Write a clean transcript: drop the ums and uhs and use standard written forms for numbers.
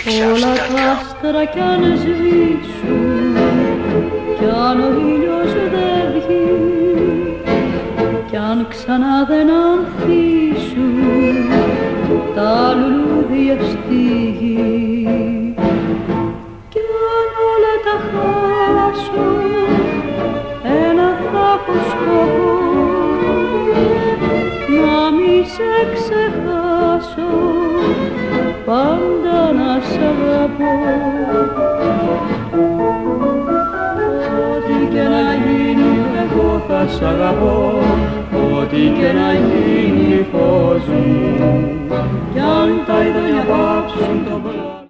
Όλα τα άστρα κι αν σβήσουν, κι αν ο ήλιος δεν βγει, κι αν ξανά δεν ανθίσουν τα λουλούδια στη γη, κι αν όλα τα χάσω, ένα θα έχω σκοπό, να μη σε ξεχάσω, πάντα να σ' αγαπώ. Ό,τι και να γίνει εγώ θα σ' αγαπώ, ό,τι και να γίνει φως μου, κι αν τα ειδόνια πάψουν